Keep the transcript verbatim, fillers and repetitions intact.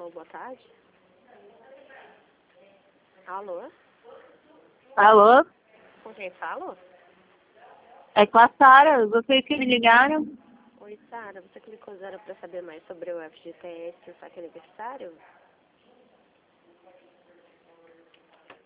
Alô, boa tarde. Alô? Alô? Com quem falo? É com a Sara, vocês que me ligaram? Oi, Sara, você clicou zero para saber mais sobre o F G T S e o saque aniversário?